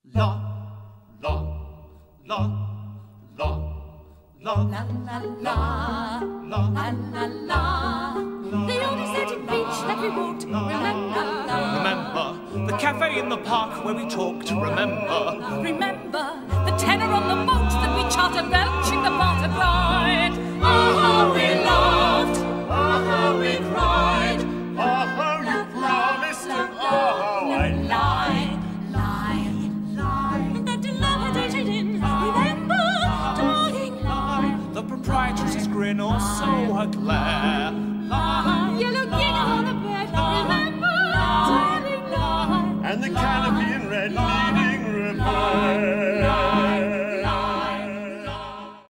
La, la, la, la, la, La la la, la, la la la. The old deserted beach that we walked, remember? Remember the cafe in the park where we talked, remember? Remember the tenor on the boat that we chartered, belching the bartered ride. Oh, how we laughed, oh, how we cried. Oh, how you promised and oh, how I lied. And that dilapidated inn, remember, darling, lie. The proprietress's grin, or so her glare.